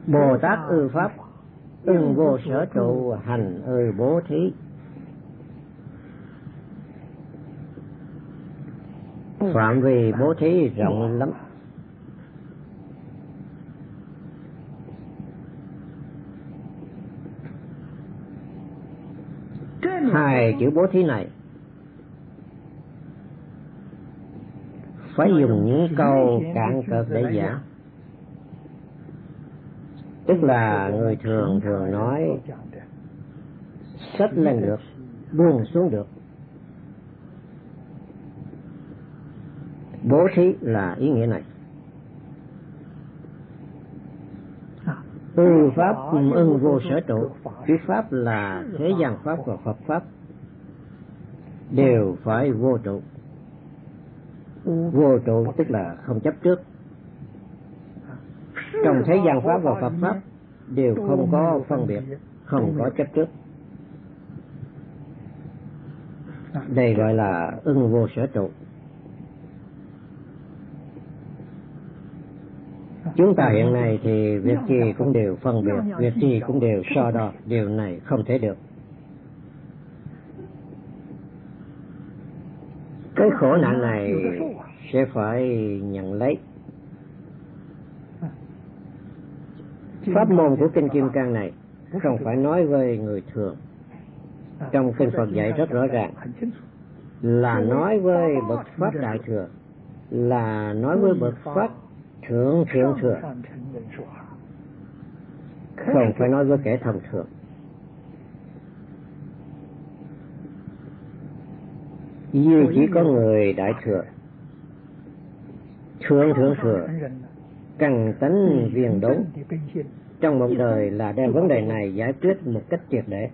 Bồ Tát ư pháp, ưng vô sở trụ, hành ư bố thí. Phạm vi bố thí rộng lắm. Hai chữ bố thí này phải dùng những câu cạn cợt để giảng. Tức là người thường thường nói xách lên được, buông xuống được. Bố thí là ý nghĩa này. Ư pháp ưng vô sở trụ. Chữ pháp là thế gian pháp và Phật pháp đều phải vô trụ. Vô trụ tức là không chấp trước. Trong thế gian pháp và Phật pháp đều không có phân biệt, không có chấp trước. Đây gọi là ưng vô sở trụ. Chúng ta hiện nay thì việc gì cũng đều phân biệt, việc gì cũng đều so đo, điều này không thể được. Cái khổ nạn này sẽ phải nhận lấy. Pháp môn của Kinh Kim Cang này không phải nói với người thường. Trong Kinh Phật dạy rất rõ ràng, là nói với bậc Pháp Đại Thừa, là nói với bậc Pháp Thượng Thượng Thừa, không phải nói với kẻ thông thường. Duy chỉ có người Đại Thừa, Thượng Thượng Thừa, căn tánh viên đốn trong một đời là đem vấn đề này giải quyết một cách triệt để,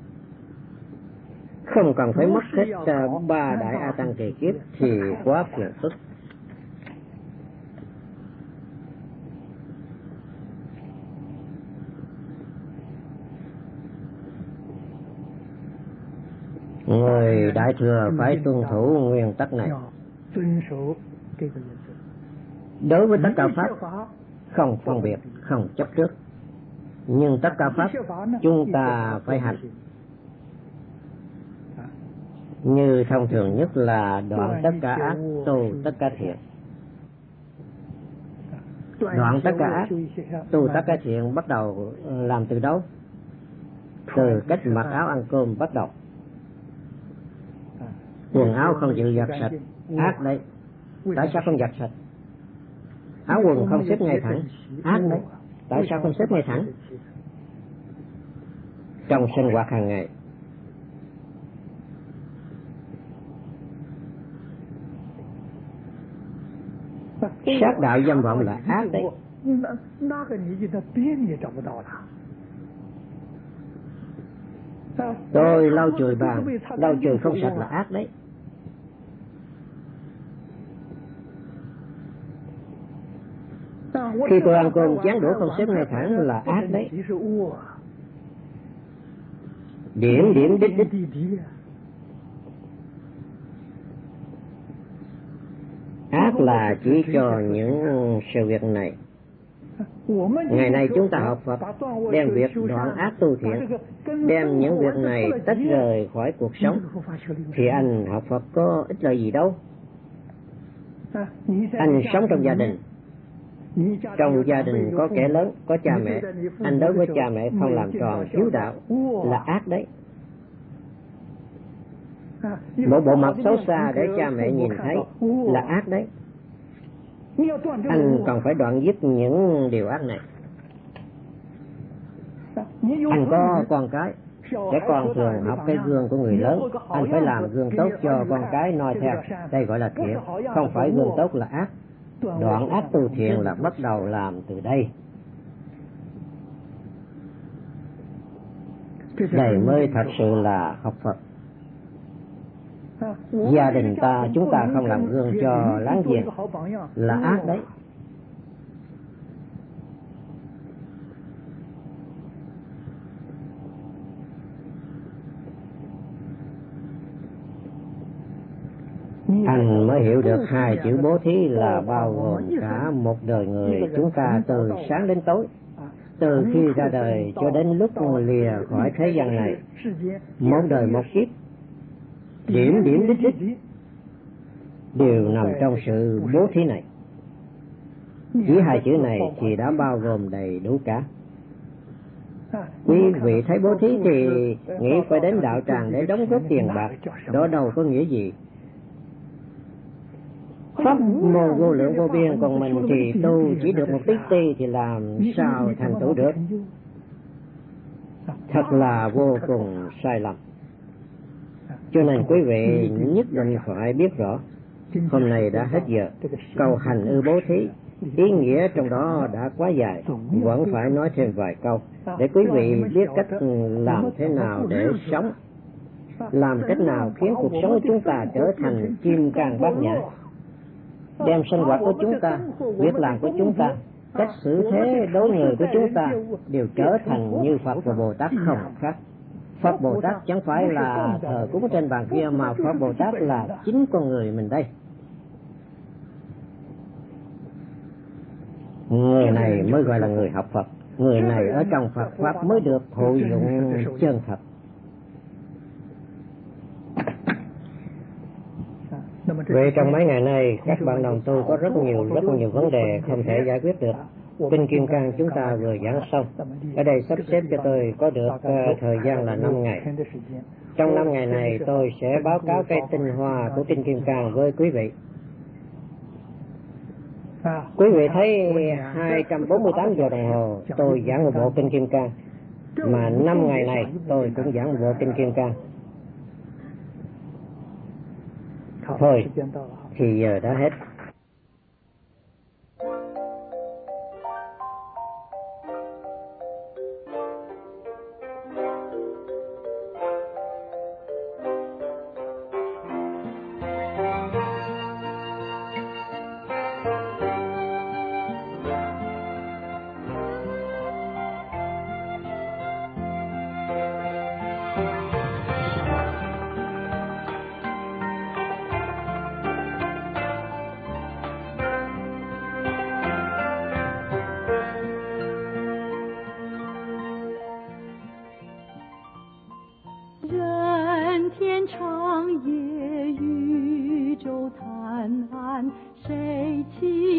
không cần phải mất hết ba đại A Tăng kỳ kiếp thì quá phiền phức. Người Đại Thừa phải tuân thủ nguyên tắc này. Đối với tất cả pháp không phân biệt, không chấp trước, nhưng tất cả pháp chúng ta phải hành. Như thông thường nhất là đoạn tất cả ác, tu tất cả thiện. Đoạn tất cả ác, tu tất cả thiện bắt đầu làm từ đâu? Từ cách mặc áo ăn cơm bắt đầu. Quần áo không chịu giặt sạch, ác đấy. Tại sao không giặt sạch? Áo quần không xếp ngay thẳng, ác đấy. Tại sao không xếp ngay thẳng? Trong sinh hoạt hàng ngày, sát đạo dâm vọng là ác đấy. Tôi lau chùi bàn, lau chùi không sạch là ác đấy. Khi tôi ăn cơm chén đũa không xếp ngay thẳng là ác đấy. Điểm điểm đích đích. Ác là chỉ cho những sự việc này. Ngày nay chúng ta học Phật, đem việc đoạn ác tu thiện, đem những việc này tách rời khỏi cuộc sống, thì anh học Phật có ích lợi gì đâu. Anh sống trong gia đình, trong gia đình có kẻ lớn, có cha mẹ, anh đối với cha mẹ không làm tròn hiếu đạo là ác đấy. Một bộ mặt xấu xa để cha mẹ nhìn thấy là ác đấy. Anh còn phải đoạn dứt những điều ác này. Anh có con cái, trẻ con thường học cái gương của người lớn, anh phải làm gương tốt cho con cái noi theo. Đây gọi là thiện, không phải gương tốt là ác. Đoạn ác tu thiện là bắt đầu làm từ đây. Đây mới thật sự là học Phật. Gia đình ta, chúng ta không làm gương cho láng giềng là ác đấy. Anh mới hiểu được hai chữ bố thí là bao gồm cả một đời người chúng ta từ sáng đến tối. Từ khi ra đời cho đến lúc lìa khỏi thế gian này, một đời một kiếp, điểm điểm đích đích đều nằm trong sự bố thí này. Chỉ hai chữ này thì đã bao gồm đầy đủ cả. Quý vị thấy bố thí thì nghĩ phải đến đạo tràng để đóng góp tiền bạc, đó đâu có nghĩa gì. Pháp môn vô lượng vô biên, còn mình thì tu chỉ được một tí ti thì làm sao thành tựu được. Thật là vô cùng sai lầm. Cho nên quý vị nhất định phải biết rõ, hôm nay đã hết giờ, câu hành ư bố thí, ý nghĩa trong đó đã quá dài, vẫn phải nói thêm vài câu, để quý vị biết cách làm thế nào để sống, làm cách nào khiến cuộc sống của chúng ta trở thành kim cang bát nhã, đem sinh hoạt của chúng ta, việc làm của chúng ta, cách xử thế đối người của chúng ta đều trở thành như Phật và Bồ Tát không khác. Phật Bồ Tát chẳng phải là thờ cúng trên bàn kia, mà Phật Bồ Tát là chính con người mình đây. Người này mới gọi là người học Phật, người này ở trong Phật Pháp mới được thụ dụng chân thật. Vậy trong mấy ngày nay, các bạn đồng tu có rất nhiều vấn đề không thể giải quyết được. Kinh Kim Cang chúng ta vừa giảng xong. Ở đây sắp xếp cho tôi có được thời gian là 5 ngày. Trong 5 ngày này tôi sẽ báo cáo cái tinh hoa của Kinh Kim Cang với quý vị. Quý vị thấy 248 giờ đồng hồ tôi giảng một bộ Kinh Kim Cang, mà 5 ngày này tôi cũng giảng một bộ Kinh Kim Cang. Thôi, thì giờ đã hết. 长夜宇宙灿烂，谁起